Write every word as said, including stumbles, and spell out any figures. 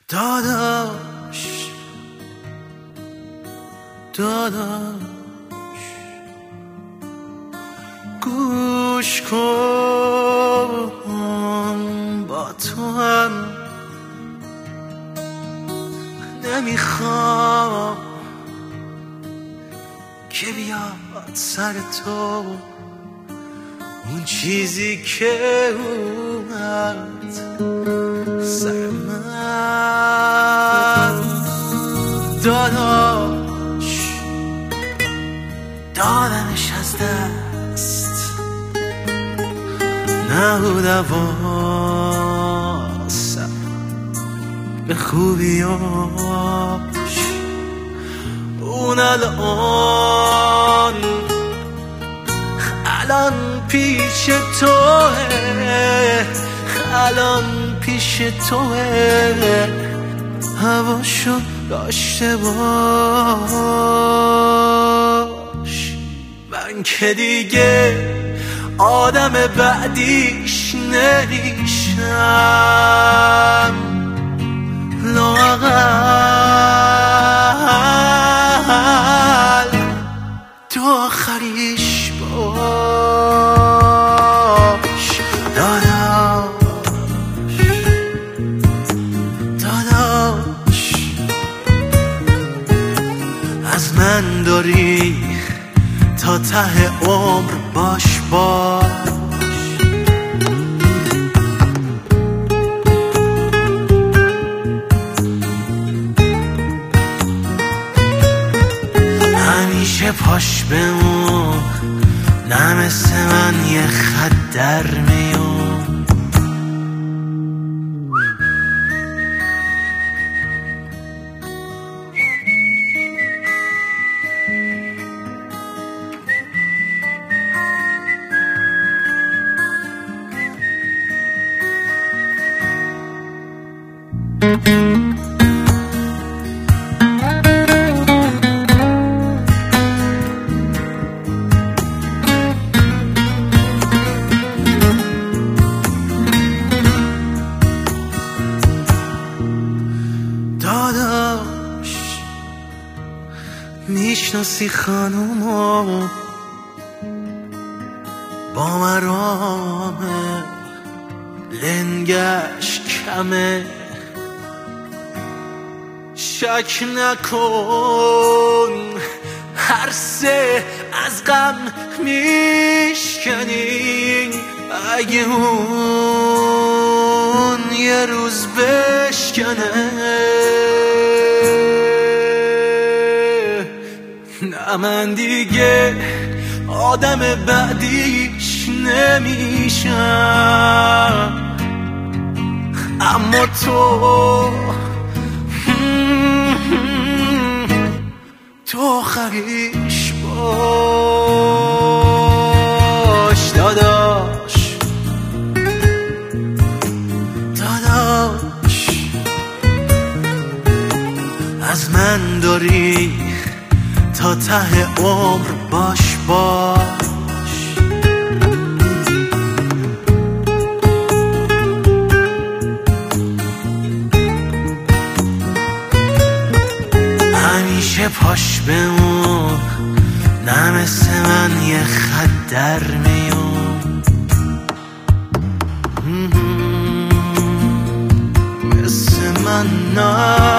داداش داداش گوش کن، با تو هم نمیخوام که بیاد سر تو اون چیزی که اومد سر من. داداش دادمش از دست نبود واسم به خوبیاش. اون الان الان پیش توه، الان پیش توه، هواشو داشته باش. من که دیگه آدم بعدیش نمیشم، لااقل تو آخریش باش. داداش داداش از من داری تا ته عمر باش باش. همیشه پاش بمون، نه مثل من یه خط در میون. داداش میشناسی خانومو با مرامه، لنگش کمه، شک نکن هر سه از غم میشکنی. اگه اون یه روز بشکنه، نه من دیگه آدم بعدیش نمیشم. اما تو تو آخریش باش. داداش داداش از من داری تا ته عمر باش باش. همیشه پاش بمون، نه مثل من یه خط در میون. مثل من نه